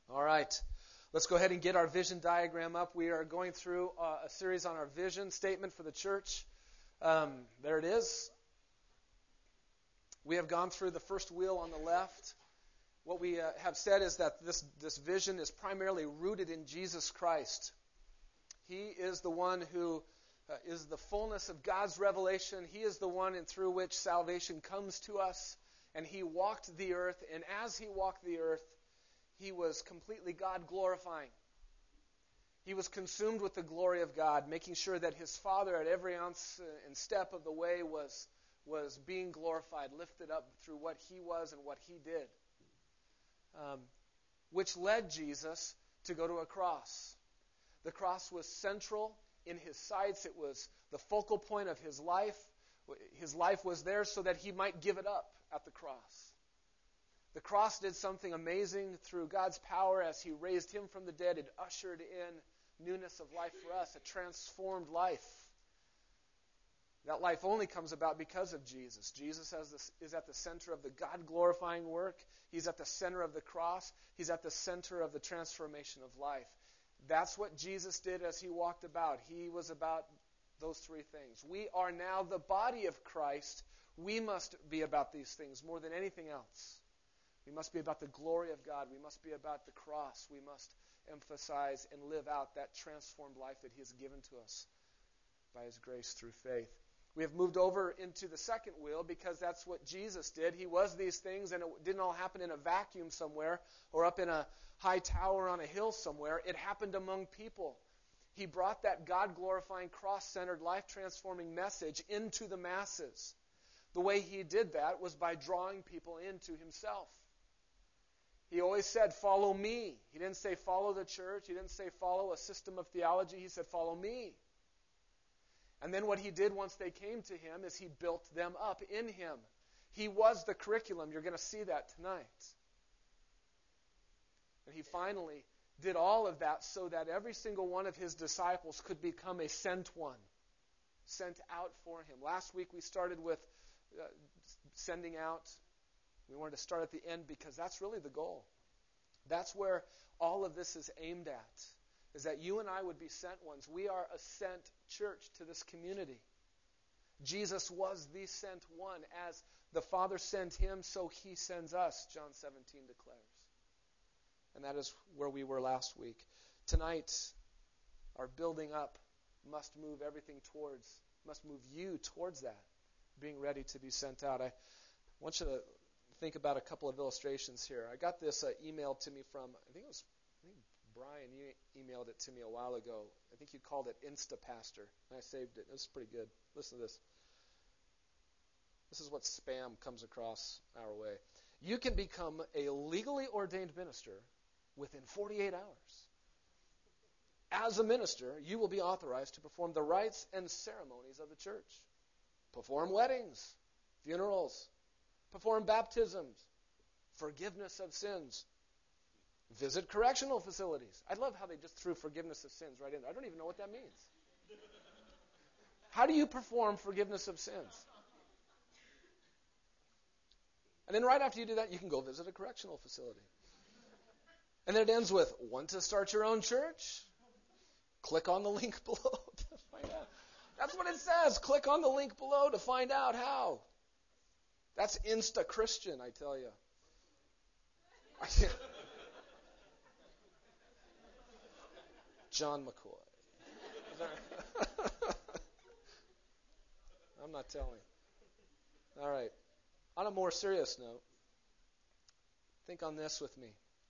All right. Let's go ahead and get our vision diagram up. We are going through a series on our vision statement for the church. There it is. We have gone through the first wheel on the left. What we have said is that this vision is primarily rooted in Jesus Christ. He is the one who is the fullness of God's revelation. He is the one through which salvation comes to us. And He walked the earth, and as He walked the earth, He was completely God-glorifying. He was consumed with the glory of God, making sure that His Father at every ounce and step of the way was being glorified, lifted up through what He was and what He did. Which led Jesus to go to a cross. The cross was central in His sights. It was the focal point of His life. His life was there so that He might give it up at the cross. The cross did something amazing through God's power as He raised Him from the dead. It ushered in newness of life for us, a transformed life. That life only comes about because of Jesus. Jesus is at the center of the God-glorifying work. He's at the center of the cross. He's at the center of the transformation of life. That's what Jesus did as He walked about. He was about those three things. We are now the body of Christ. We must be about these things more than anything else. We must be about the glory of God. We must be about the cross. We must emphasize and live out that transformed life that He has given to us by His grace through faith. We have moved over into the second wheel because that's what Jesus did. He was these things, and it didn't all happen in a vacuum somewhere or up in a high tower on a hill somewhere. It happened among people. He brought that God-glorifying, cross-centered, life-transforming message into the masses. The way He did that was by drawing people into Himself. He always said, follow me. He didn't say follow the church. He didn't say follow a system of theology. He said follow me. And then what He did once they came to Him is He built them up in Him. He was the curriculum. You're going to see that tonight. And He finally did all of that so that every single one of His disciples could become a sent one, sent out for Him. Last week we started with sending out. We wanted to start at the end because that's really the goal. That's where all of this is aimed at, is that you and I would be sent ones. We are a sent church to this community. Jesus was the sent one. As the Father sent Him, so He sends us, John 17 declares. And that is where we were last week. Tonight, our building up must move you towards that, being ready to be sent out. I want you to think about a couple of illustrations here. I got this email to me from, I think Brian, you emailed it to me a while ago. I think you called it Instapastor, and I saved it. It was pretty good. Listen to this. This is what spam comes across our way. You can become a legally ordained minister within 48 hours. As a minister, you will be authorized to perform the rites and ceremonies of the church. Perform weddings, funerals, perform baptisms, forgiveness of sins, visit correctional facilities. I love how they just threw forgiveness of sins right in there. I don't even know what that means. How do you perform forgiveness of sins? And then right after you do that, you can go visit a correctional facility. And then it ends with, want to start your own church? Click on the link below to find out. That's what it says. Click on the link below to find out how. That's Insta-Christian, I tell you. John McCoy. I'm not telling. All right. On a more serious note, think on this with me.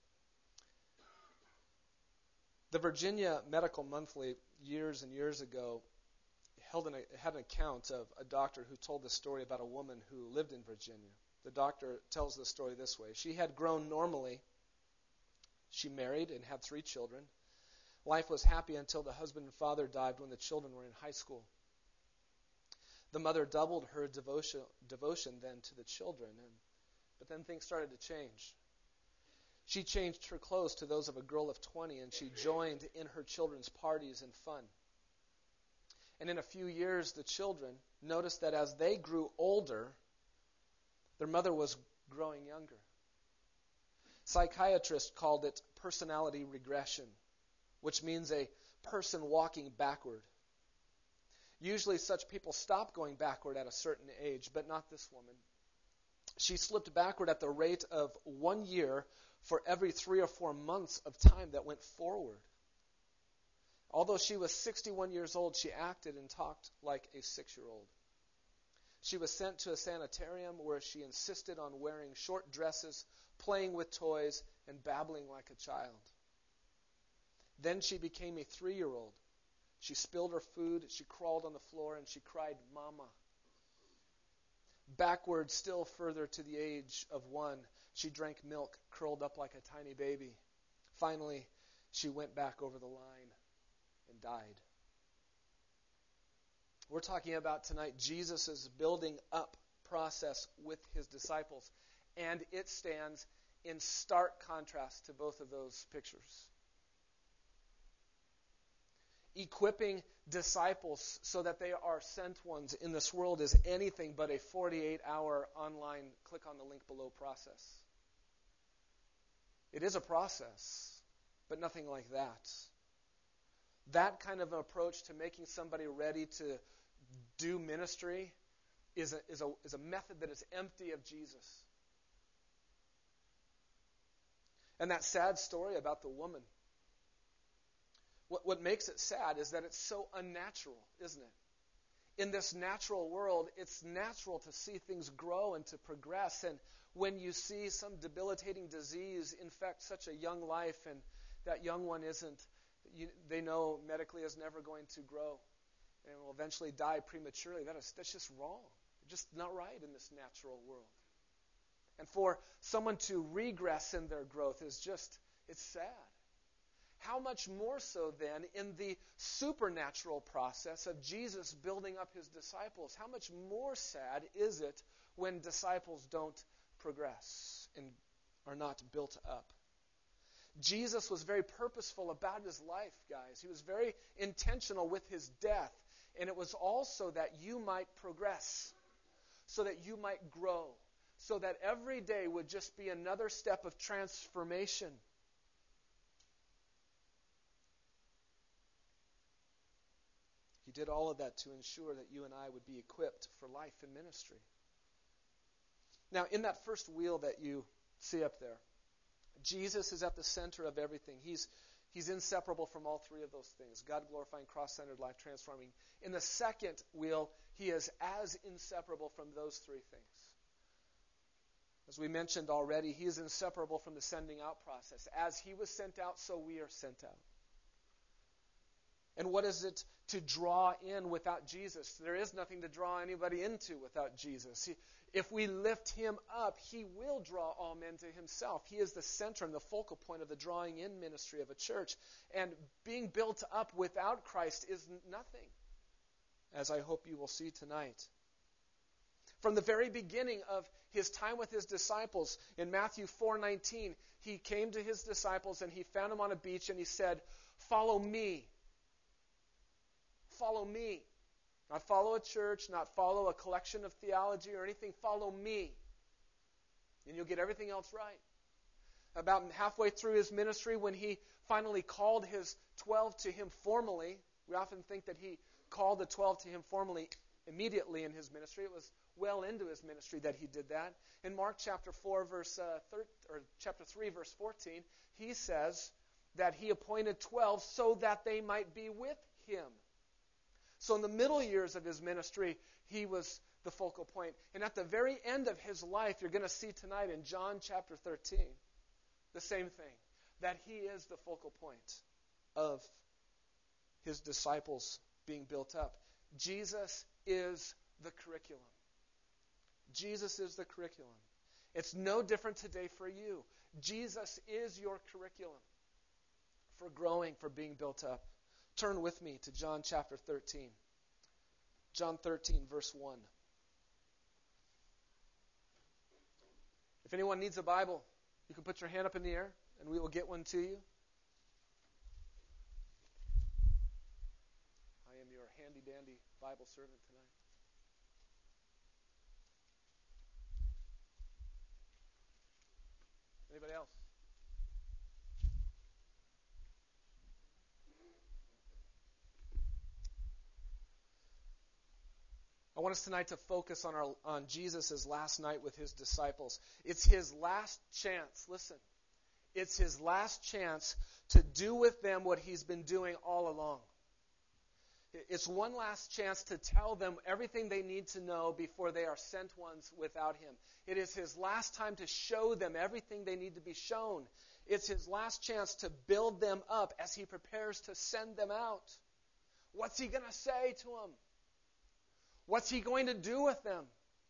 The Virginia Medical Monthly, years and years ago, had an account of a doctor who told the story about a woman who lived in Virginia. The doctor tells the story this way. She had grown normally. She married and had 3 children. Life was happy until the husband and father died when the children were in high school. The mother doubled her devotion then to the children, but then things started to change. She changed her clothes to those of a girl of 20, and she joined in her children's parties and fun. And in a few years, the children noticed that as they grew older, their mother was growing younger. Psychiatrists called it personality regression, which means a person walking backward. Usually such people stop going backward at a certain age, but not this woman. She slipped backward at the rate of 1 year for every 3 or 4 months of time that went forward. Although she was 61 years old, she acted and talked like a 6-year-old. She was sent to a sanitarium where she insisted on wearing short dresses, playing with toys, and babbling like a child. Then she became a 3-year-old. She spilled her food, she crawled on the floor, and she cried, "Mama." Backward still further to the age of 1, she drank milk, curled up like a tiny baby. Finally, she went back over the line and died. We're talking about tonight Jesus' building up process with his disciples, and it stands in stark contrast to both of those pictures. Equipping disciples so that they are sent ones in this world is anything but a 48-hour online click on the link below process. It is a process, but nothing like that. That kind of approach to making somebody ready to do ministry is a method that is empty of Jesus. And that sad story about the woman, what makes it sad is that it's so unnatural, isn't it? In this natural world, it's natural to see things grow and to progress. And when you see some debilitating disease infect such a young life, and that young one they know medically is never going to grow and will eventually die prematurely, that's just wrong. Just not right in this natural world. And for someone to regress in their growth it's sad. How much more so then in the supernatural process of Jesus building up his disciples? How much more sad is it when disciples don't progress and are not built up? Jesus was very purposeful about his life, guys. He was very intentional with his death. And it was also that you might progress, so that you might grow, so that every day would just be another step of transformation. He did all of that to ensure that you and I would be equipped for life and ministry. Now, in that first wheel that you see up there, Jesus is at the center of everything. He's inseparable from all three of those things: God-glorifying, cross-centered, life-transforming. In the second wheel, he is as inseparable from those three things. As we mentioned already, he is inseparable from the sending out process. As he was sent out, so we are sent out. And what is it to draw in without Jesus? There is nothing to draw anybody into without Jesus. If we lift him up, he will draw all men to himself. He is the center and the focal point of the drawing in ministry of a church. And being built up without Christ is nothing, as I hope you will see tonight. From the very beginning of his time with his disciples, in Matthew 4:19, he came to his disciples and he found them on a beach and he said, "Follow me. Follow me." Not follow a church, not follow a collection of theology or anything. Follow me. And you'll get everything else right. About halfway through his ministry, when he finally called his 12 to him formally, we often think that he called the 12 to him formally immediately in his ministry. It was well into his ministry that he did that. In Mark chapter 3, verse 14, he says that he appointed 12 so that they might be with him. So in the middle years of his ministry, he was the focal point. And at the very end of his life, you're going to see tonight in John chapter 13, the same thing, that he is the focal point of his disciples being built up. Jesus is the curriculum. Jesus is the curriculum. It's no different today for you. Jesus is your curriculum for growing, for being built up. Turn with me to John chapter 13. John 13, verse 1. If anyone needs a Bible, you can put your hand up in the air and we will get one to you. I am your handy-dandy Bible servant tonight. Anybody else? I want us tonight to focus on Jesus' last night with his disciples. It's his last chance. Listen. It's his last chance to do with them what he's been doing all along. It's one last chance to tell them everything they need to know before they are sent ones without him. It is his last time to show them everything they need to be shown. It's his last chance to build them up as he prepares to send them out. What's he going to say to them? What's he going to do with them?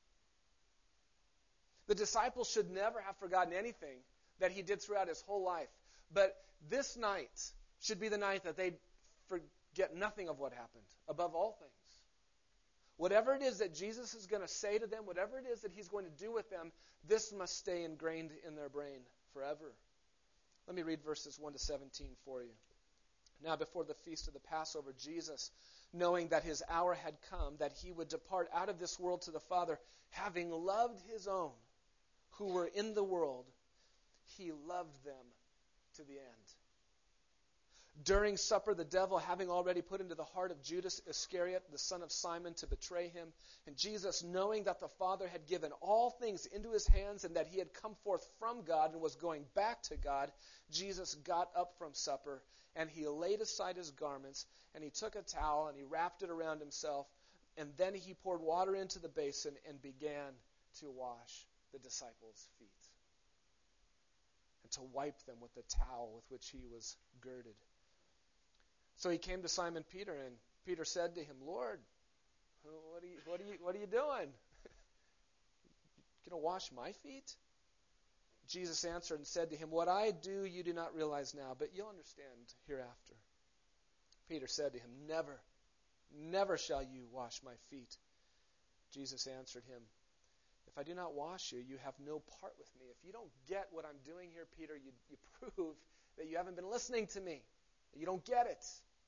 The disciples should never have forgotten anything that he did throughout his whole life. But this night should be the night that they forget nothing of what happened, above all things. Whatever it is that Jesus is going to say to them, whatever it is that he's going to do with them, this must stay ingrained in their brain forever. Let me read verses 1 to 17 for you. Now, before the feast of the Passover, Jesus, knowing that his hour had come, that he would depart out of this world to the Father, having loved his own who were in the world, he loved them to the end. During supper, the devil, having already put into the heart of Judas Iscariot, the son of Simon, to betray him, and Jesus, knowing that the Father had given all things into his hands and that he had come forth from God and was going back to God, Jesus got up from supper, and he laid aside his garments, and he took a towel, and he wrapped it around himself, and then he poured water into the basin and began to wash the disciples' feet, and to wipe them with the towel with which he was girded. So he came to Simon Peter, and Peter said to him, Lord, what are you doing? You going to wash my feet? Jesus answered and said to him, what I do you do not realize now, but you'll understand hereafter. Peter said to him, never shall you wash my feet. Jesus answered him, if I do not wash you, you have no part with me. If you don't get what I'm doing here, Peter, you prove that you haven't been listening to me. You don't get it.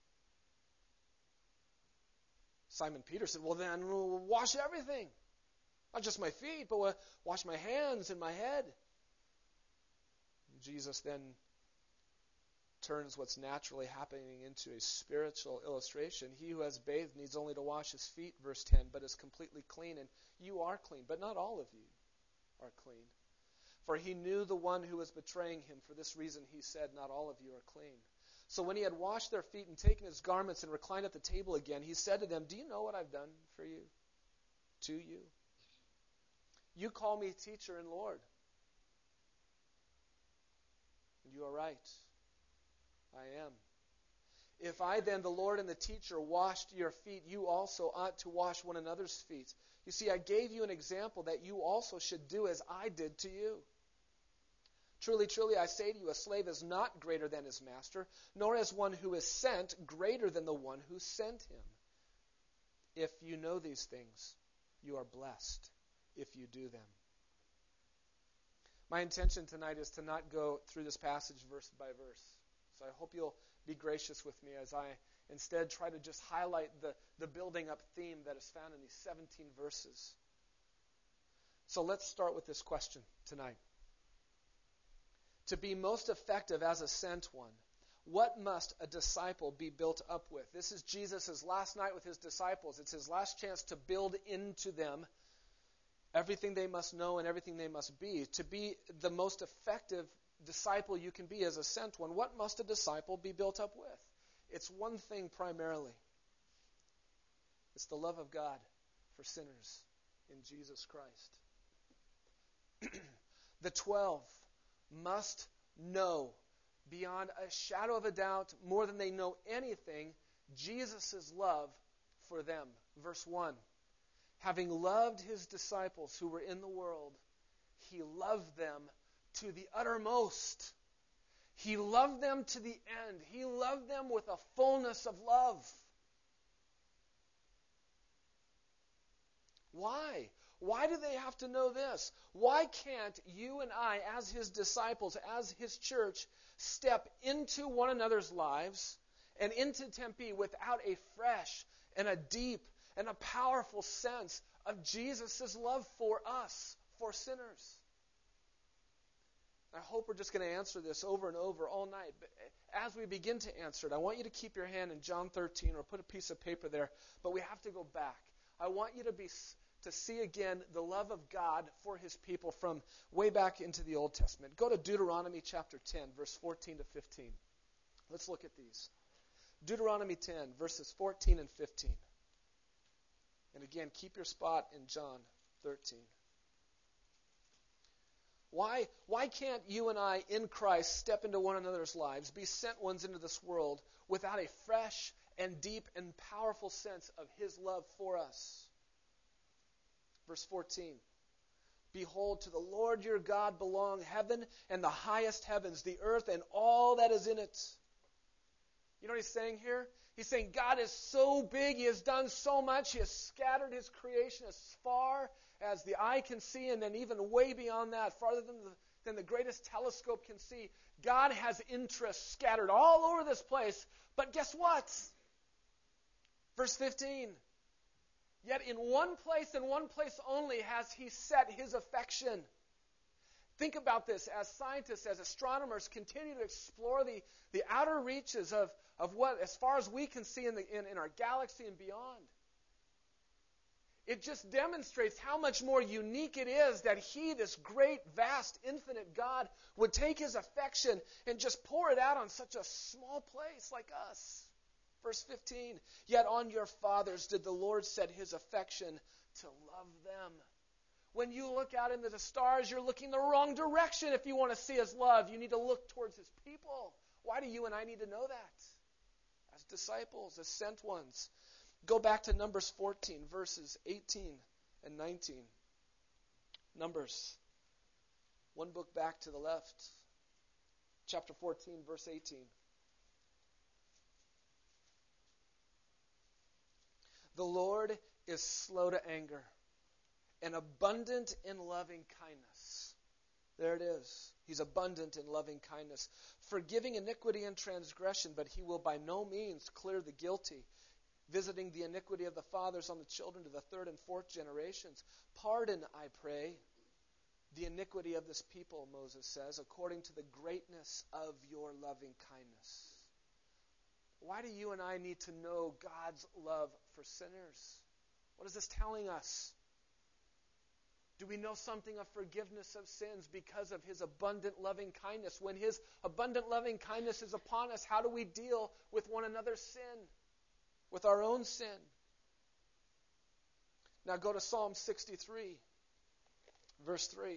Simon Peter said, well then, wash everything. Not just my feet, but wash my hands and my head. Jesus then turns what's naturally happening into a spiritual illustration. He who has bathed needs only to wash his feet, verse 10, but is completely clean, and you are clean, but not all of you are clean. For he knew the one who was betraying him. For this reason he said, not all of you are clean. So when he had washed their feet and taken his garments and reclined at the table again, he said to them, do you know what I've done for you? To you? You call me teacher and Lord. And you are right. I am. If I then, the Lord and the teacher, washed your feet, you also ought to wash one another's feet. You see, I gave you an example that you also should do as I did to you. Truly, truly, I say to you, a slave is not greater than his master, nor is one who is sent greater than the one who sent him. If you know these things, you are blessed if you do them. My intention tonight is to not go through this passage verse by verse. So I hope you'll be gracious with me as I instead try to just highlight the building up theme that is found in these 17 verses. So let's start with this question tonight. To be most effective as a sent one, what must a disciple be built up with? This is Jesus' last night with his disciples. It's his last chance to build into them everything they must know and everything they must be. To be the most effective disciple you can be as a sent one, what must a disciple be built up with? It's one thing primarily. It's the love of God for sinners in Jesus Christ. The 12 must know beyond a shadow of a doubt, more than they know anything, Jesus' love for them. Verse 1, having loved his disciples who were in the world, he loved them to the uttermost. He loved them to the end. He loved them with a fullness of love. Why? Why do they have to know this? Why can't you and I, as his disciples, as his church, step into one another's lives and into Tempe without a fresh and a deep and a powerful sense of Jesus' love for us, for sinners? I hope we're just going to answer this over and over all night. But as we begin to answer it, I want you to keep your hand in John 13 or put a piece of paper there. But we have to go back. I want you to see again the love of God for his people from way back into the Old Testament. Go to Deuteronomy chapter 10, verse 14 to 15. Let's look at these. Deuteronomy 10, verses 14 and 15. And again, keep your spot in John 13. Why can't you and I in Christ step into one another's lives, be sent ones into this world without a fresh and deep and powerful sense of his love for us? Verse 14. Behold, to the Lord your God belong heaven and the highest heavens, the earth and all that is in it. You know what he's saying here? He's saying God is so big, he has done so much, he has scattered his creation as far as the eye can see, and then even way beyond that, farther than the greatest telescope can see. God has interests scattered all over this place, but guess what? Verse 15. Yet in one place and one place only has he set his affection. Think about this as scientists, as astronomers continue to explore the outer reaches of what, as far as we can see in our galaxy and beyond. It just demonstrates how much more unique it is that he, this great, vast, infinite God, would take his affection and just pour it out on such a small place like us. Verse 15, yet on your fathers did the Lord set his affection to love them. When you look out into the stars, you're looking the wrong direction if you want to see his love. You need to look towards his people. Why do you and I need to know that? As disciples, as sent ones. Go back to Numbers 14, verses 18 and 19. Numbers. One book back to the left. Chapter 14, verse 18. The Lord is slow to anger and abundant in loving kindness. There it is. He's abundant in loving kindness, forgiving iniquity and transgression, but he will by no means clear the guilty, visiting the iniquity of the fathers on the children to the third and fourth generations. Pardon, I pray, the iniquity of this people, Moses says, according to the greatness of your loving kindness. Why do you and I need to know God's love for sinners? What is this telling us? Do we know something of forgiveness of sins because of his abundant loving kindness? When his abundant loving kindness is upon us, how do we deal with one another's sin? With our own sin? Now go to Psalm 63, verse 3.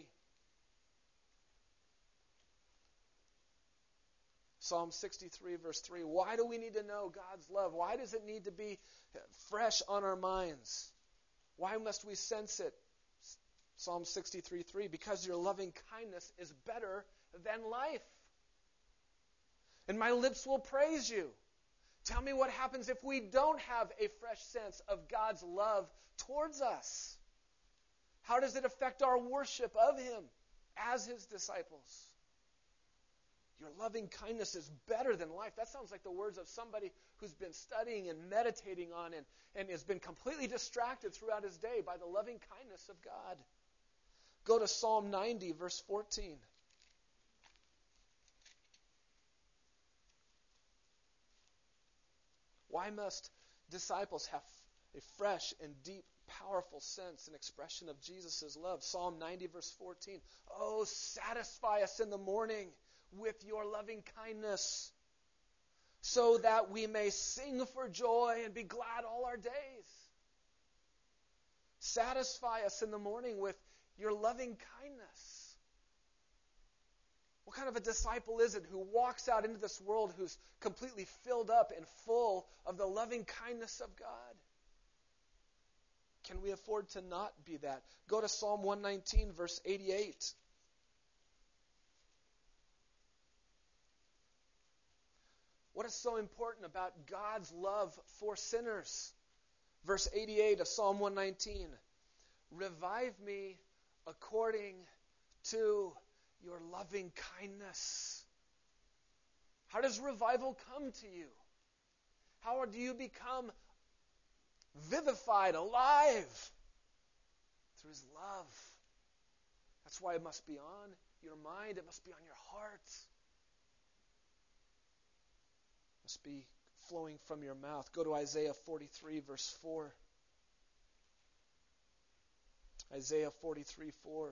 Psalm 63, verse 3. Why do we need to know God's love? Why does it need to be fresh on our minds? Why must we sense it? Psalm 63, 3. Because your loving kindness is better than life. And my lips will praise you. Tell me what happens if we don't have a fresh sense of God's love towards us. How does it affect our worship of him as his disciples? Your loving kindness is better than life. That sounds like the words of somebody who's been studying and meditating on and has been completely distracted throughout his day by the loving kindness of God. Go to Psalm 90, verse 14. Why must disciples have a fresh and deep, powerful sense and expression of Jesus' love? Psalm 90, verse 14. Oh, satisfy us in the morning with your loving kindness, so that we may sing for joy and be glad all our days. Satisfy us in the morning with your loving kindness. What kind of a disciple is it who walks out into this world who's completely filled up and full of the loving kindness of God? Can we afford to not be that? Go to Psalm 119, verse 88. What is so important about God's love for sinners? Verse 88 of Psalm 119. Revive me according to your loving kindness. How does revival come to you? How do you become vivified, alive? Through his love. That's why it must be on your mind. It must be on your heart. Must be flowing from your mouth. Go to Isaiah 43, verse 4. Isaiah 43:4.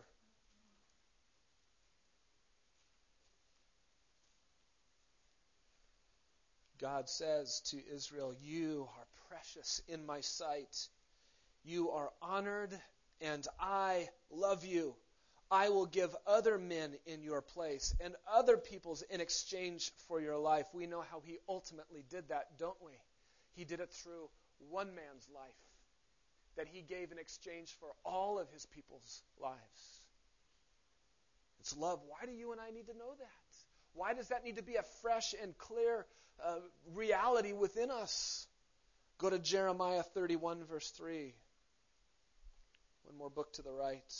God says to Israel, "You are precious in my sight. You are honored, and I love you. I will give other men in your place and other peoples in exchange for your life." We know how he ultimately did that, don't we? He did it through one man's life that he gave in exchange for all of his people's lives. It's love. Why do you and I need to know that? Why does that need to be a fresh and clear reality within us? Go to Jeremiah 31, verse 3. One more book to the right.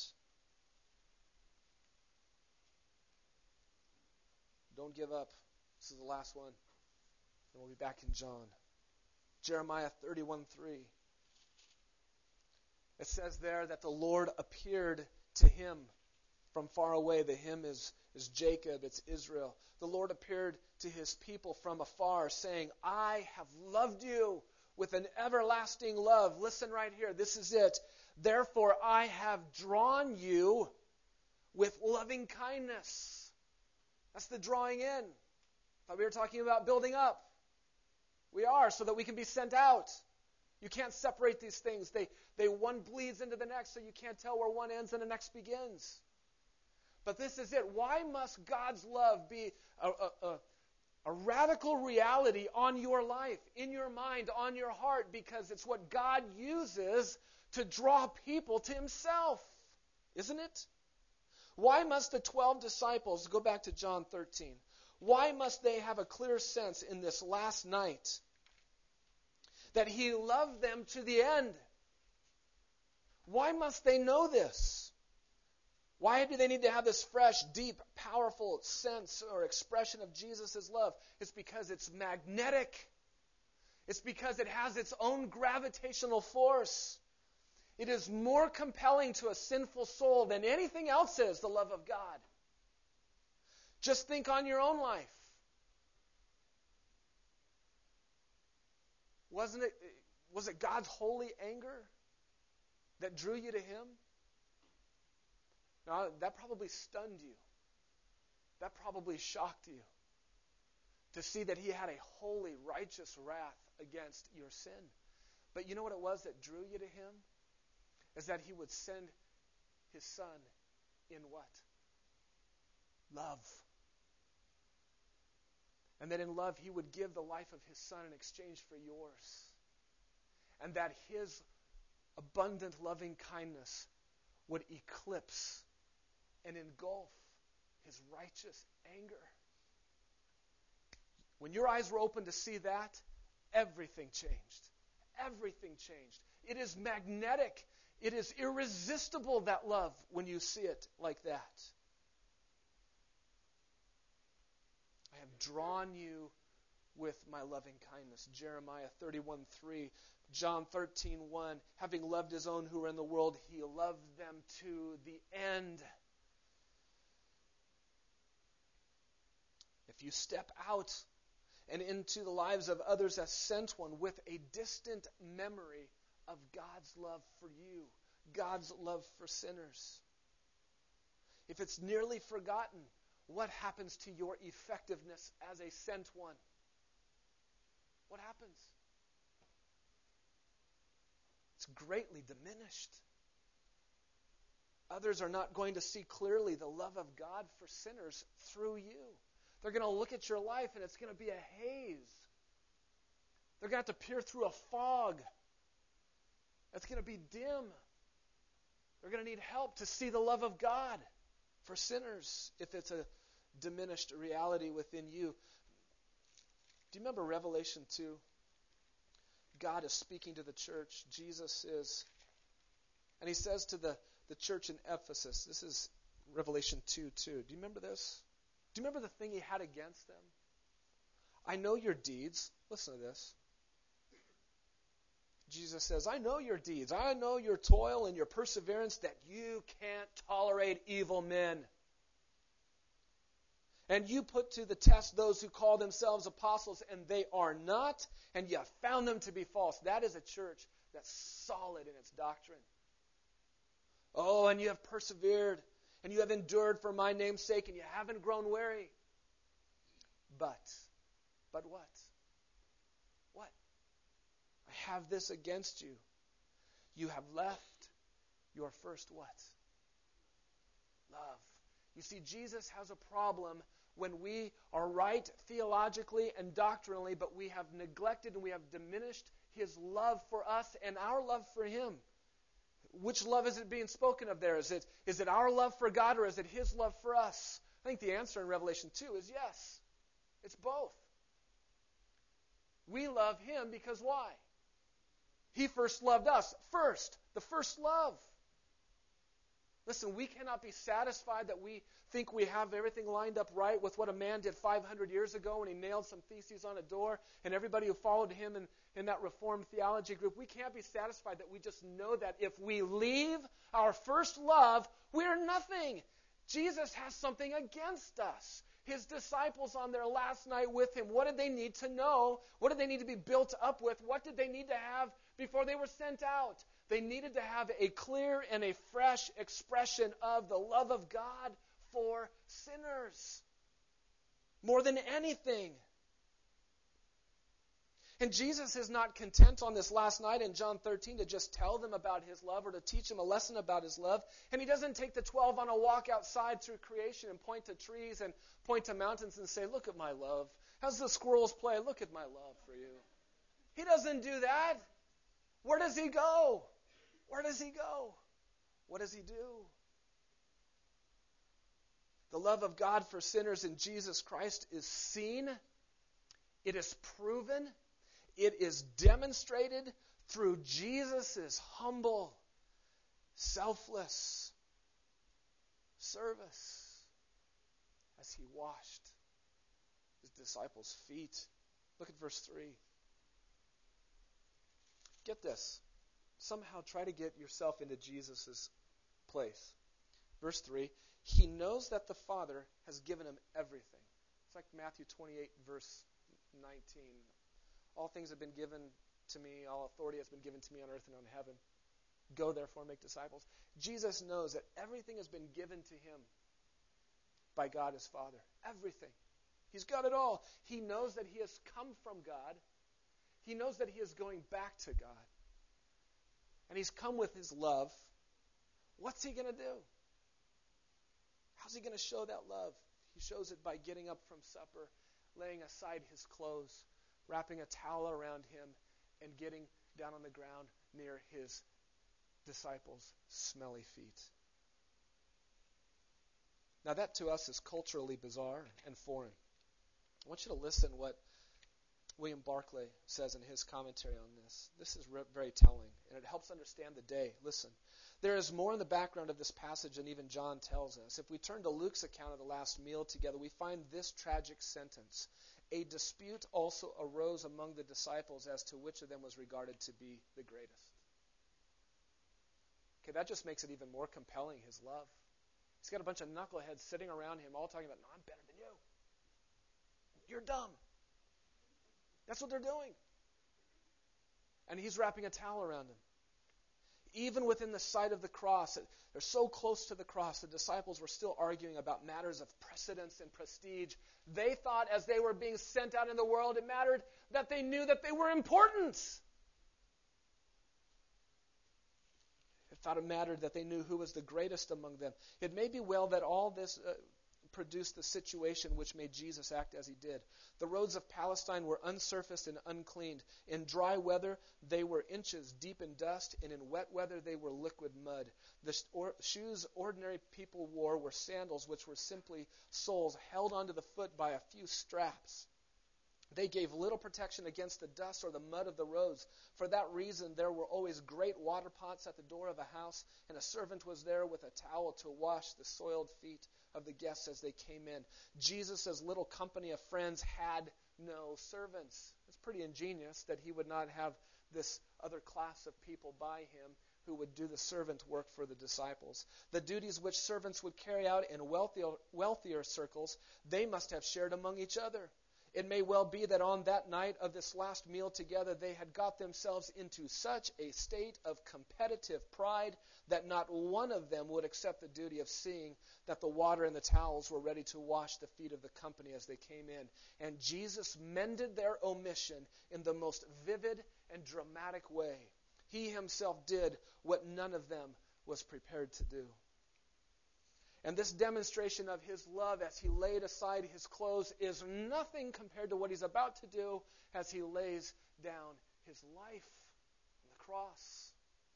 Don't give up. This is the last one. And we'll be back in John. Jeremiah 31:3. It says there that the Lord appeared to him from far away. The him is Jacob, it's Israel. The Lord appeared to his people from afar, saying, "I have loved you with an everlasting love." Listen right here. This is it. "Therefore I have drawn you with loving kindness." That's the drawing in. I thought we were talking about building up. We are, so that we can be sent out. You can't separate these things. They one bleeds into the next, so you can't tell where one ends and the next begins. But this is it. Why must God's love be a radical reality on your life, in your mind, on your heart? Because it's what God uses to draw people to himself. Isn't it? Why must the 12 disciples, go back to John 13, why must they have a clear sense in this last night that he loved them to the end? Why must they know this? Why do they need to have this fresh, deep, powerful sense or expression of Jesus' love? It's because it's magnetic. It's because it has its own gravitational force. It is more compelling to a sinful soul than anything else is, the love of God. Just think on your own life. Was it God's holy anger that drew you to him? Now, that probably stunned you. That probably shocked you to see that he had a holy, righteous wrath against your sin. But you know what it was that drew you to him? Is that he would send his son in what? Love. And that in love he would give the life of his son in exchange for yours. And that his abundant loving kindness would eclipse and engulf his righteous anger. When your eyes were open to see that, everything changed. Everything changed. It is magnetic. It is irresistible, that love, when you see it like that. I have drawn you with my loving kindness. Jeremiah 31:3. John 13:1. Having loved his own who were in the world, he loved them to the end. If you step out and into the lives of others as sent one with a distant memory of God's love for you, God's love for sinners, if it's nearly forgotten, what happens to your effectiveness as a sent one? What happens? It's greatly diminished. Others are not going to see clearly the love of God for sinners through you. They're going to look at your life and it's going to be a haze. They're going to have to peer through a fog. It's going to be dim. They're going to need help to see the love of God for sinners if it's a diminished reality within you. Do you remember Revelation 2? God is speaking to the church. Jesus is. And he says to the church in Ephesus, this is Revelation 2:2. Do you remember this? Do you remember the thing he had against them? I know your deeds. Listen to this. Jesus says, I know your deeds. I know your toil and your perseverance, that you can't tolerate evil men. And you put to the test those who call themselves apostles, and they are not, and you found them to be false. That is a church that's solid in its doctrine. Oh, and you have persevered, and you have endured for my name's sake, and you haven't grown weary. But what? What? I have this against you. You have left your first what? Love. You see, Jesus has a problem when we are right theologically and doctrinally, but we have neglected and we have diminished His love for us and our love for Him. Which love is it being spoken of there? Is it our love for God, or is it His love for us? I think the answer in Revelation 2 is yes. It's both. We love Him because why? He first loved us. First. The first love. Listen, we cannot be satisfied that we think we have everything lined up right with what a man did 500 years ago when he nailed some theses on a door, and everybody who followed him in that Reformed theology group. We can't be satisfied that we just know that if we leave our first love, we're nothing. Jesus has something against us. His disciples on their last night with Him, what did they need to know? What did they need to be built up with? What did they need to have before they were sent out? They needed to have a clear and a fresh expression of the love of God for sinners. More than anything. And Jesus is not content on this last night in John 13 to just tell them about His love or to teach them a lesson about His love. And He doesn't take the 12 on a walk outside through creation and point to trees and point to mountains and say, look at my love. How's the squirrels play? Look at my love for you. He doesn't do that. Where does He go? Where does He go? What does He do? The love of God for sinners in Jesus Christ is seen. It is proven. It is demonstrated through Jesus' humble, selfless service as He washed His disciples' feet. Look at verse 3. Get this. Somehow try to get yourself into Jesus' place. Verse 3, He knows that the Father has given Him everything. It's like Matthew 28, verse 19. All things have been given to me, all authority has been given to me on earth and on heaven. Go therefore, make disciples. Jesus knows that everything has been given to Him by God His Father. Everything. He's got it all. He knows that He has come from God. He knows that He is going back to God. And He's come with His love. What's He going to do? How's He going to show that love? He shows it by getting up from supper, laying aside His clothes, wrapping a towel around Him, and getting down on the ground near His disciples' smelly feet. Now that to us is culturally bizarre and foreign. I want you to listen what William Barclay says in his commentary on this. This is very telling, and it helps understand the day. Listen, there is more in the background of this passage than even John tells us. If we turn to Luke's account of the last meal together, we find this tragic sentence. A dispute also arose among the disciples as to which of them was regarded to be the greatest. Okay, that just makes it even more compelling, His love. He's got a bunch of knuckleheads sitting around Him all talking about, no, I'm better than you. You're dumb. That's what they're doing. And He's wrapping a towel around Him. Even within the sight of the cross, they're so close to the cross, the disciples were still arguing about matters of precedence and prestige. They thought as they were being sent out in the world, it mattered that they knew that they were important. It thought it mattered that they knew who was the greatest among them. It may be well that all this produced the situation which made Jesus act as He did. The roads of Palestine were unsurfaced and uncleaned. In dry weather, they were inches deep in dust, and in wet weather, they were liquid mud. The shoes ordinary people wore were sandals, which were simply soles held onto the foot by a few straps. They gave little protection against the dust or the mud of the roads. For that reason, there were always great water pots at the door of a house, and a servant was there with a towel to wash the soiled feet of the guests as they came in. Jesus' little company of friends had no servants. It's pretty ingenious that He would not have this other class of people by Him who would do the servant work for the disciples. The duties which servants would carry out in wealthier circles, they must have shared among each other. It may well be that on that night of this last meal together, they had got themselves into such a state of competitive pride that not one of them would accept the duty of seeing that the water and the towels were ready to wash the feet of the company as they came in. And Jesus mended their omission in the most vivid and dramatic way. He himself did what none of them was prepared to do. And this demonstration of his love as he laid aside his clothes is nothing compared to what he's about to do as he lays down his life on the cross.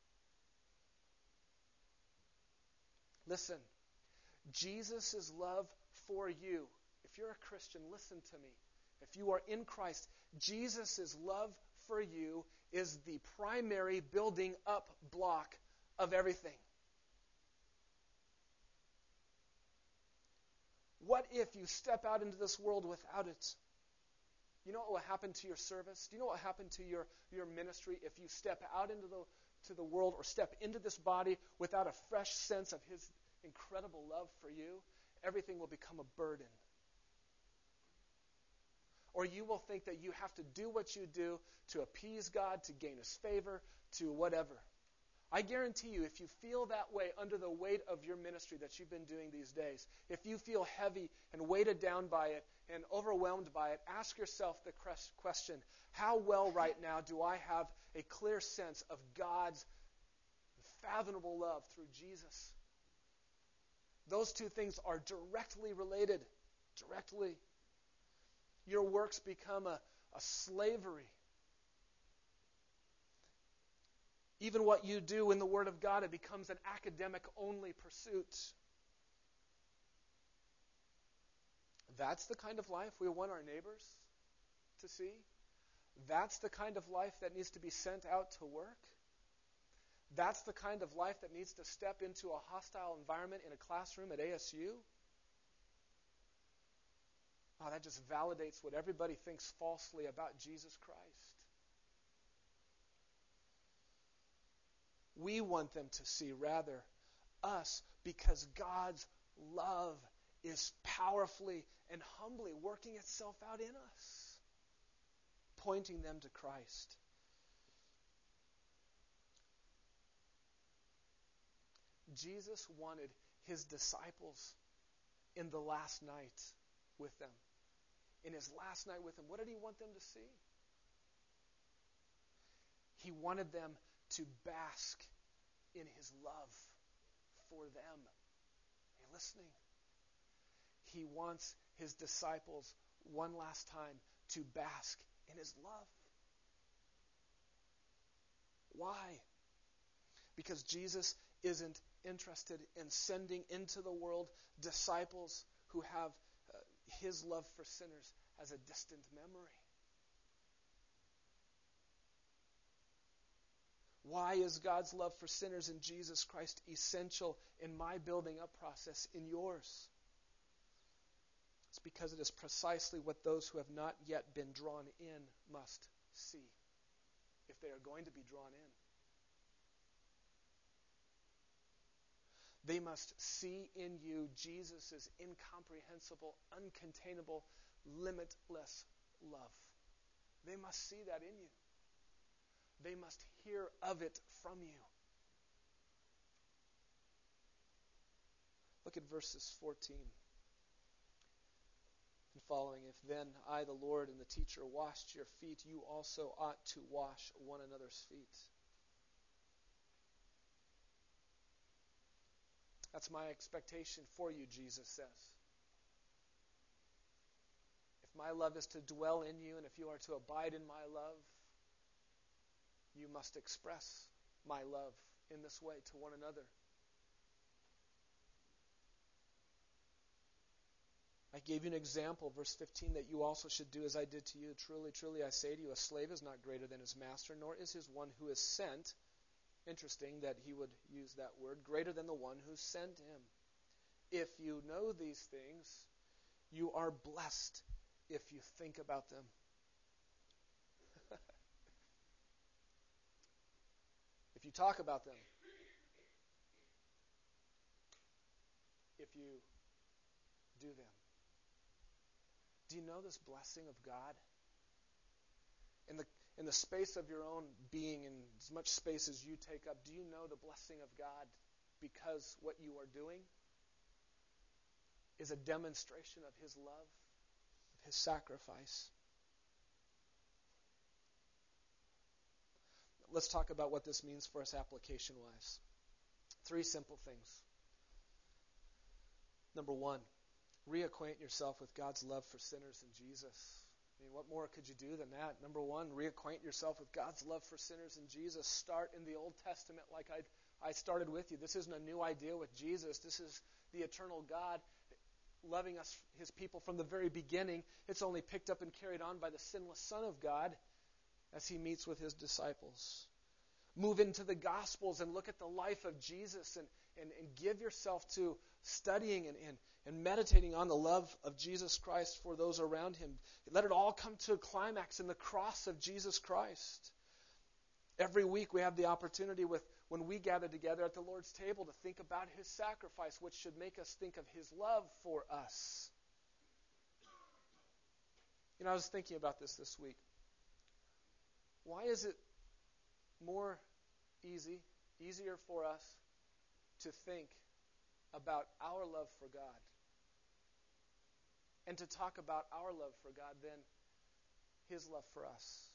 Listen, Jesus' love for you, if you're a Christian, listen to me. If you are in Christ, Jesus' love for you is the primary building up block of everything. What if you step out into this world without it? You know what will happen to your service? Do you know what will happen to your ministry if you step out into the world or step into this body without a fresh sense of his incredible love for you? Everything will become a burden. Or you will think that you have to do what you do to appease God, to gain his favor, to whatever. I guarantee you, if you feel that way under the weight of your ministry that you've been doing these days, if you feel heavy and weighted down by it and overwhelmed by it, ask yourself the question, how well right now do I have a clear sense of God's unfathomable love through Jesus? Those two things are directly related. Directly. Your works become a slavery. Even what you do in the Word of God, it becomes an academic-only pursuit. That's the kind of life we want our neighbors to see. That's the kind of life that needs to be sent out to work. That's the kind of life that needs to step into a hostile environment in a classroom at ASU. Oh, that just validates what everybody thinks falsely about Jesus Christ. We want them to see, rather, us, because God's love is powerfully and humbly working itself out in us, pointing them to Christ. Jesus wanted his disciples in the last night with them. In his last night with them, what did he want them to see? He wanted them to bask in his love for them. Are you listening? He wants his disciples one last time to bask in his love. Why? Because Jesus isn't interested in sending into the world disciples who have his love for sinners as a distant memory. Why is God's love for sinners in Jesus Christ essential in my building up process, in yours? It's because it is precisely what those who have not yet been drawn in must see, if they are going to be drawn in. They must see in you Jesus' incomprehensible, uncontainable, limitless love. They must see that in you. They must hear of it from you. Look at verses 14 and following. If then I, the Lord and the teacher, washed your feet, you also ought to wash one another's feet. That's my expectation for you, Jesus says. If my love is to dwell in you, and if you are to abide in my love, you must express my love in this way to one another. I gave you an example, verse 15, that you also should do as I did to you. Truly, truly, I say to you, a slave is not greater than his master, nor is his one who is sent. Interesting that he would use that word, greater than the one who sent him. If you know these things, you are blessed if you think about them. If you talk about them, if you do them. Do you know this blessing of God? In the space of your own being, in as much space as you take up, do you know the blessing of God because what you are doing is a demonstration of His love, of His sacrifice? Let's talk about what this means for us application-wise. 3 simple things. Number 1, reacquaint yourself with God's love for sinners in Jesus. I mean, what more could you do than that? Number 1, reacquaint yourself with God's love for sinners in Jesus. Start in the Old Testament like I started with you. This isn't a new idea with Jesus. This is the eternal God loving us, His people, from the very beginning. It's only picked up and carried on by the sinless Son of God as He meets with His disciples. Move into the Gospels and look at the life of Jesus and give yourself to studying and meditating on the love of Jesus Christ for those around Him. Let it all come to a climax in the cross of Jesus Christ. Every week we have the opportunity when we gather together at the Lord's table to think about His sacrifice, which should make us think of His love for us. You know, I was thinking about this week. Why is it easier for us to think about our love for God and to talk about our love for God than His love for us?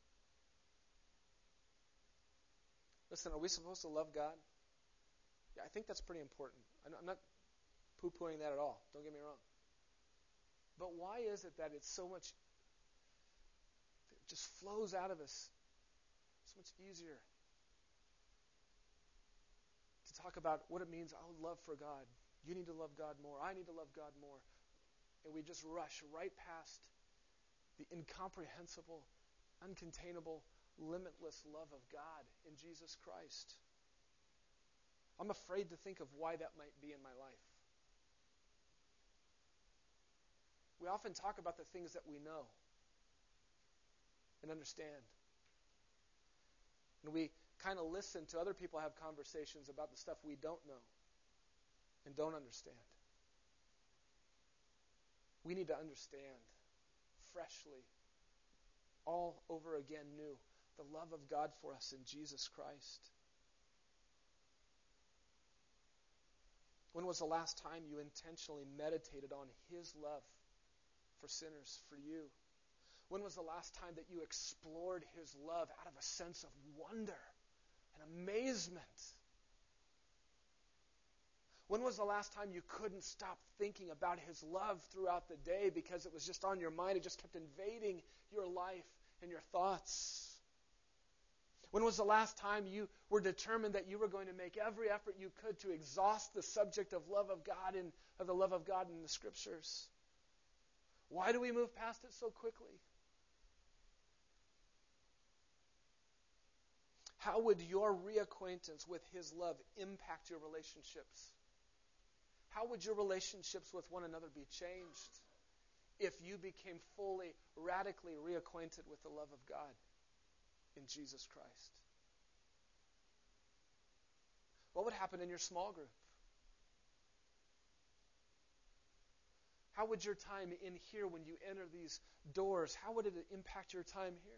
Listen, are we supposed to love God? Yeah, I think that's pretty important. I'm not poo-pooing that at all. Don't get me wrong. But why is it that it's so much, it just flows out of us so much easier to talk about what it means, our love for God. You need to love God more. I need to love God more. And we just rush right past the incomprehensible, uncontainable, limitless love of God in Jesus Christ. I'm afraid to think of why that might be in my life. We often talk about the things that we know and understand. And we kind of listen to other people have conversations about the stuff we don't know and don't understand. We need to understand freshly, all over again new, the love of God for us in Jesus Christ. When was the last time you intentionally meditated on His love for sinners, for you? When was the last time that you explored His love out of a sense of wonder and amazement? When was the last time you couldn't stop thinking about His love throughout the day because it was just on your mind? It just kept invading your life and your thoughts. When was the last time you were determined that you were going to make every effort you could to exhaust the subject of love of God and of the love of God in the Scriptures? Why do we move past it so quickly? How would your reacquaintance with His love impact your relationships? How would your relationships with one another be changed if you became fully, radically reacquainted with the love of God in Jesus Christ? What would happen in your small group? How would your time in here when you enter these doors, how would it impact your time here?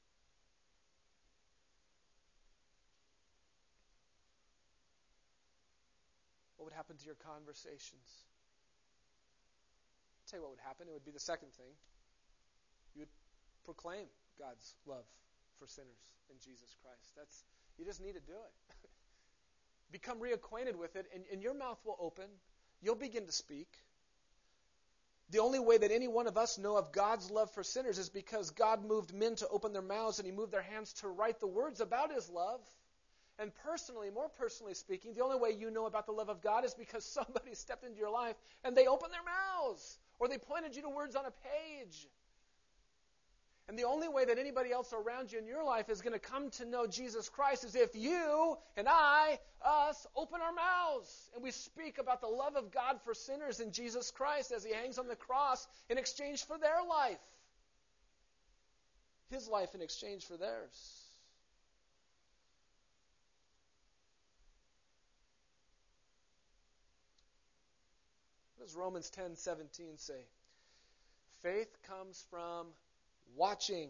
What would happen to your conversations? I'll tell you what would happen. It would be the second thing. You would proclaim God's love for sinners in Jesus Christ. You just need to do it. Become reacquainted with it, and your mouth will open. You'll begin to speak. The only way that any one of us know of God's love for sinners is because God moved men to open their mouths and He moved their hands to write the words about His love. And personally, more personally speaking, the only way you know about the love of God is because somebody stepped into your life and they opened their mouths or they pointed you to words on a page. And the only way that anybody else around you in your life is going to come to know Jesus Christ is if you and us, open our mouths and we speak about the love of God for sinners in Jesus Christ as He hangs on the cross in exchange for their life. His life in exchange for theirs. What does Romans 10:17 say? Faith comes from watching.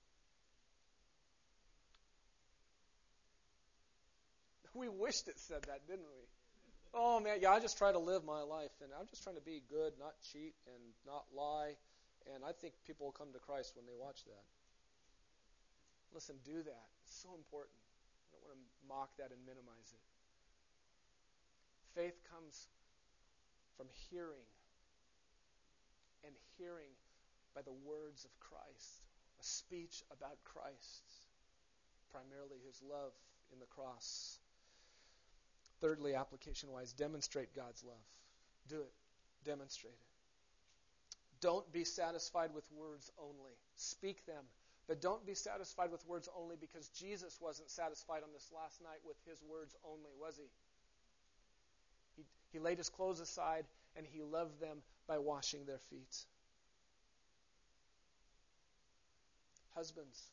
We wished it said that, didn't we? Oh, man, yeah, I just try to live my life, and I'm just trying to be good, not cheat, and not lie, and I think people will come to Christ when they watch that. Listen, do that. It's so important. I don't want to mock that and minimize it. Faith comes from hearing, and hearing by the words of Christ, a speech about Christ, primarily his love in the cross. Thirdly, application-wise, demonstrate God's love. Do it. Demonstrate it. Don't be satisfied with words only. Speak them. But don't be satisfied with words only, because Jesus wasn't satisfied on this last night with his words only, was he? He laid his clothes aside, and he loved them by washing their feet. Husbands,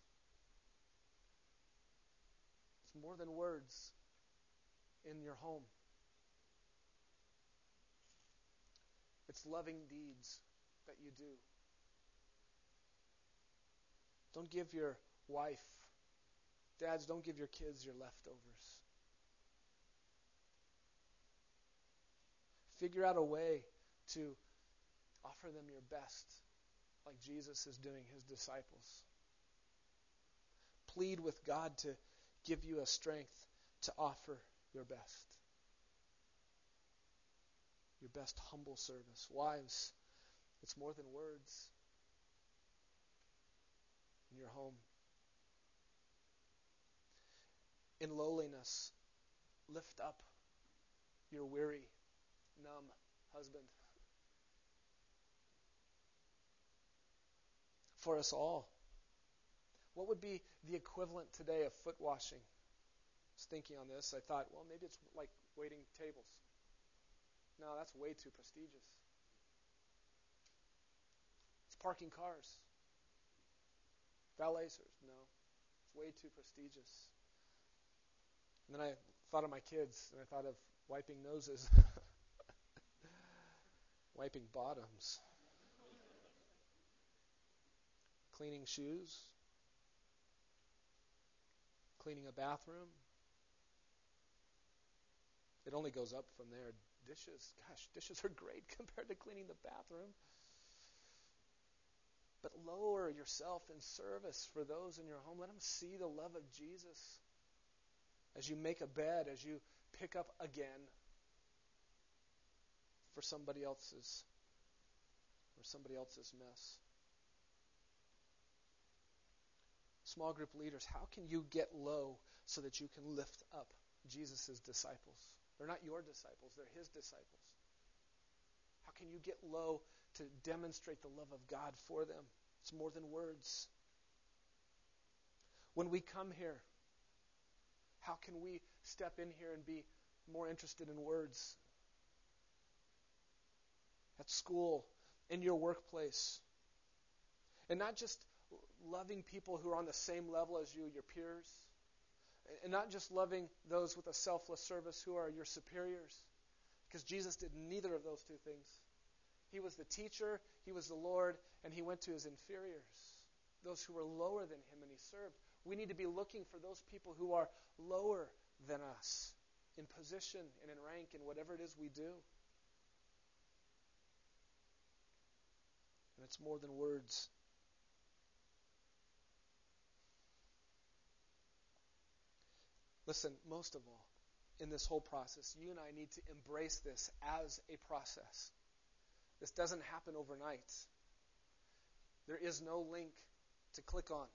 it's more than words in your home. It's loving deeds that you do. Don't give your wife, dads, don't give your kids your leftovers. Figure out a way to offer them your best, like Jesus is doing his disciples. Plead with God to give you a strength to offer your best. Your best humble service. Wives, it's more than words in your home. In lowliness, lift up your weary, numb husband. For us all. What would be the equivalent today of foot washing? I was thinking on this. I thought, well, maybe it's like waiting tables. No, that's way too prestigious. It's parking cars. Valet service. No, it's way too prestigious. And then I thought of my kids, and I thought of wiping noses. Wiping bottoms. Cleaning shoes. Cleaning a bathroom. It only goes up from there. Dishes. Gosh, dishes are great compared to cleaning the bathroom. But lower yourself in service for those in your home. Let them see the love of Jesus. As you make a bed, as you pick up again for somebody else's mess. Small group leaders, how can you get low so that you can lift up Jesus' disciples? They're not your disciples, they're his disciples. How can you get low to demonstrate the love of God for them? It's more than words. When we come here, how can we step in here and be more interested in words? At school, in your workplace. And not just loving people who are on the same level as you, your peers. And not just loving those with a selfless service who are your superiors. Because Jesus did neither of those two things. He was the teacher, he was the Lord, and he went to his inferiors. Those who were lower than him, and he served. We need to be looking for those people who are lower than us in position and in rank in whatever it is we do. And it's more than words. Listen, most of all, in this whole process, you and I need to embrace this as a process. This doesn't happen overnight. There is no link to click on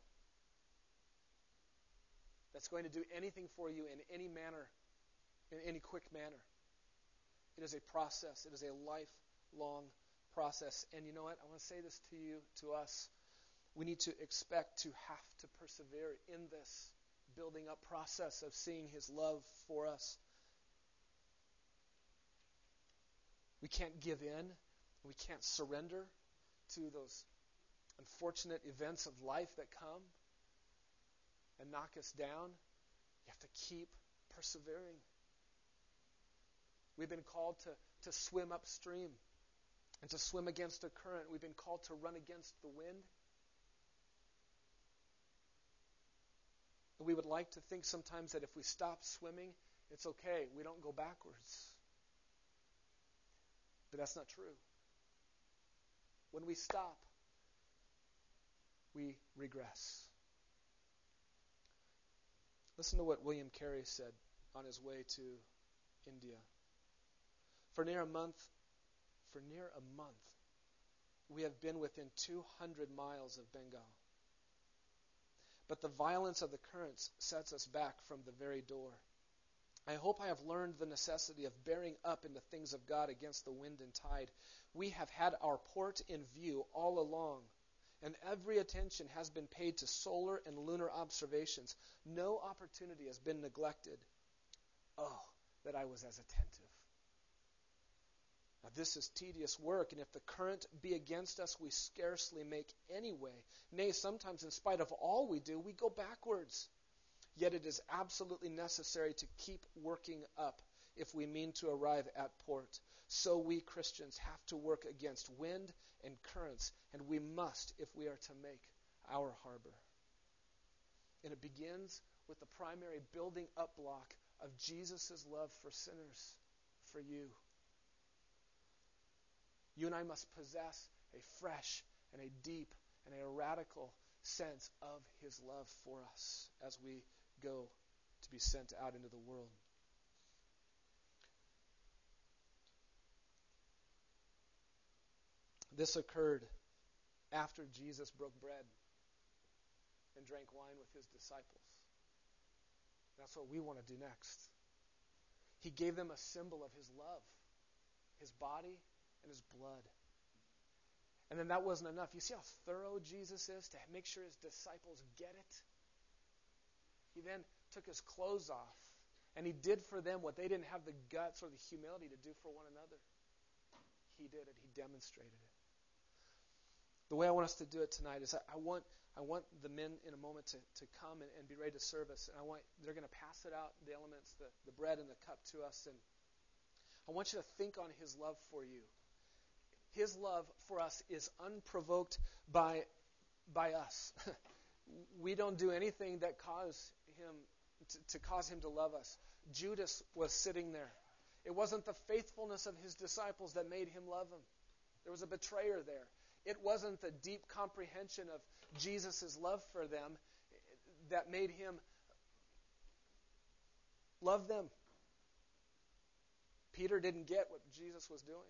that's going to do anything for you in any manner, in any quick manner. It is a process. It is a lifelong process. And you know what? I want to say this to you, to us. We need to expect to have to persevere in this building up process of seeing his love for us. We can't give in. We can't surrender to those unfortunate events of life that come and knock us down. You have to keep persevering. We've been called to swim upstream and to swim against a current. We've been called to run against the wind. We would like to think sometimes that if we stop swimming, it's okay. We don't go backwards. But that's not true. When we stop, we regress. Listen to what William Carey said on his way to India. For near a month, we have been within 200 miles of Bengal. But the violence of the currents sets us back from the very door. I hope I have learned the necessity of bearing up in the things of God against the wind and tide. We have had our port in view all along, and every attention has been paid to solar and lunar observations. No opportunity has been neglected. Oh, that I was as attentive. Now this is tedious work, and if the current be against us, we scarcely make any way. Nay, sometimes in spite of all we do, we go backwards. Yet it is absolutely necessary to keep working up if we mean to arrive at port. So we Christians have to work against wind and currents, and we must if we are to make our harbor. And it begins with the primary building up block of Jesus' love for sinners, for you. You and I must possess a fresh and a deep and a radical sense of His love for us as we go to be sent out into the world. This occurred after Jesus broke bread and drank wine with His disciples. That's what we want to do next. He gave them a symbol of His love, His body and His blood. And then that wasn't enough. You see how thorough Jesus is to make sure His disciples get it? He then took His clothes off, and He did for them what they didn't have the guts or the humility to do for one another. He did it. He demonstrated it. The way I want us to do it tonight is I want the men in a moment to come and be ready to serve us. And they're going to pass it out, the elements, the bread and the cup to us. And I want you to think on His love for you. His love for us is unprovoked by us. We don't do anything that cause him to love us. Judas was sitting there. It wasn't the faithfulness of His disciples that made him love Him. There was a betrayer there. It wasn't the deep comprehension of Jesus' love for them that made him love them. Peter didn't get what Jesus was doing.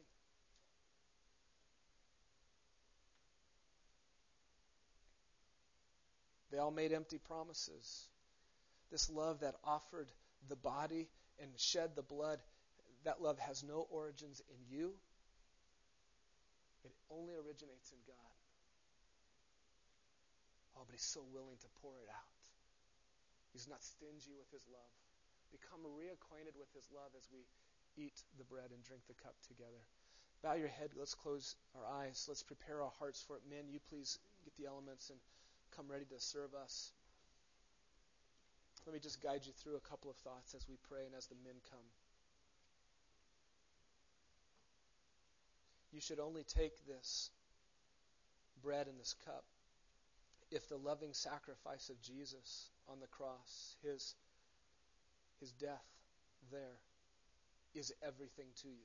They all made empty promises. This love that offered the body and shed the blood, that love has no origins in you. It only originates in God. Oh, but He's so willing to pour it out. He's not stingy with His love. Become reacquainted with His love as we eat the bread and drink the cup together. Bow your head. Let's close our eyes. Let's prepare our hearts for it. Men, you please get the elements and come ready to serve us. Let me just guide you through a couple of thoughts as we pray and as the men come. You should only take this bread and this cup if the loving sacrifice of Jesus on the cross, His death there, is everything to you.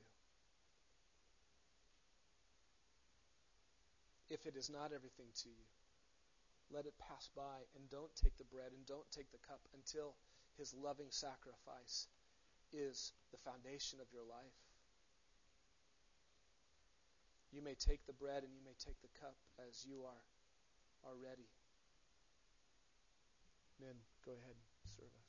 If it is not everything to you, let it pass by and don't take the bread and don't take the cup until His loving sacrifice is the foundation of your life. You may take the bread and you may take the cup as you are ready. Men, go ahead, serve us.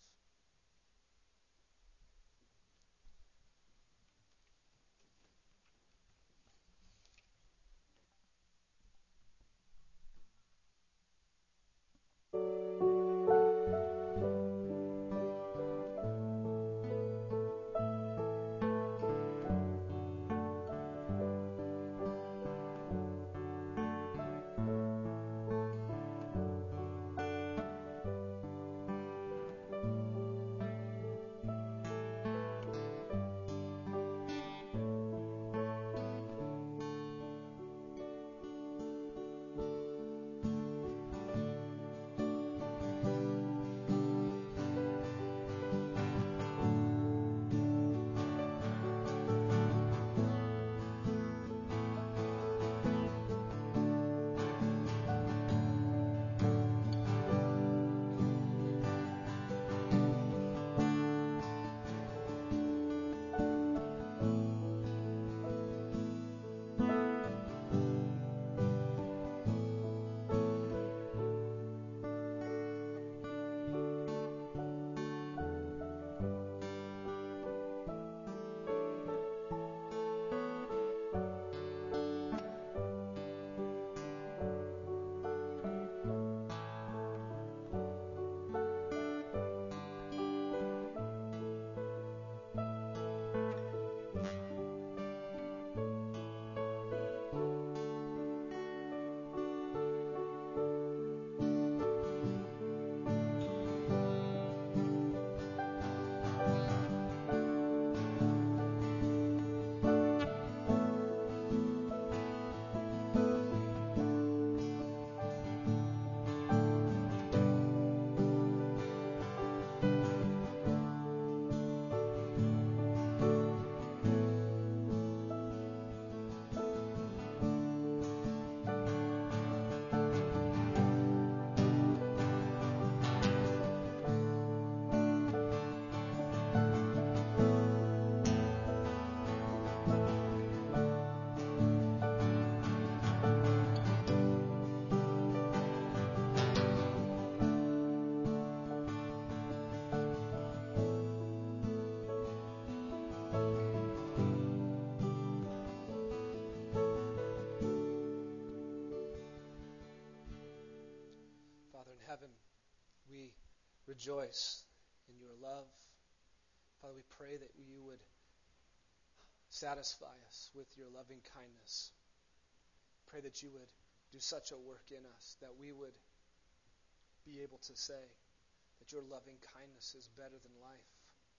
heaven, we rejoice in your love. Father, we pray that you would satisfy us with your loving kindness. Pray that you would do such a work in us that we would be able to say that your loving kindness is better than life.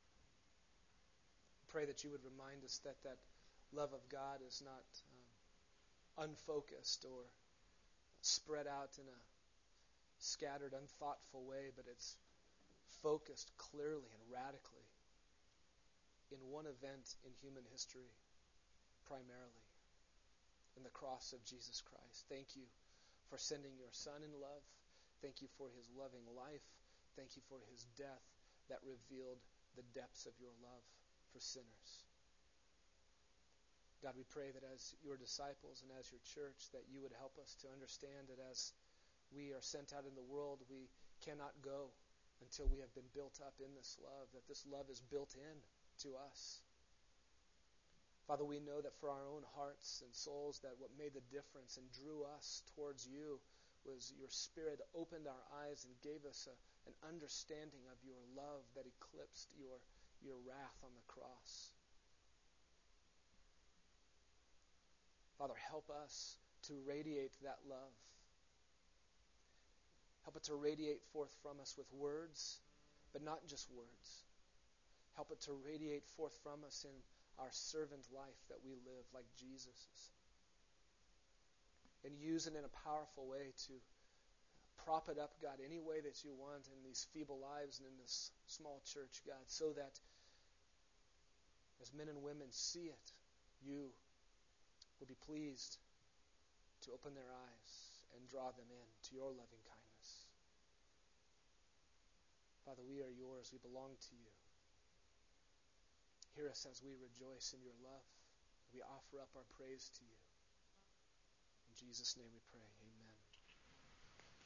Pray that you would remind us that that love of God is not unfocused or spread out in a scattered, unthoughtful way, but it's focused clearly and radically in one event in human history, primarily in the cross of Jesus Christ. Thank you for sending your Son in love. Thank you for his loving life. Thank you for his death that revealed the depths of your love for sinners. God, we pray that as your disciples and as your church, that you would help us to understand that as we are sent out in the world, we cannot go until we have been built up in this love, that this love is built in to us. Father, we know that for our own hearts and souls, that what made the difference and drew us towards you was your Spirit opened our eyes and gave us an understanding of your love that eclipsed your wrath on the cross. Father, help us to radiate that love. Help it to radiate forth from us with words, but not just words. Help it to radiate forth from us in our servant life that we live like Jesus's. And use it in a powerful way to prop it up, God, any way that you want in these feeble lives and in this small church, God, so that as men and women see it, you will be pleased to open their eyes and draw them in to your loving kindness. Father, we are yours. We belong to you. Hear us as we rejoice in your love. We offer up our praise to you. In Jesus' name we pray. Amen.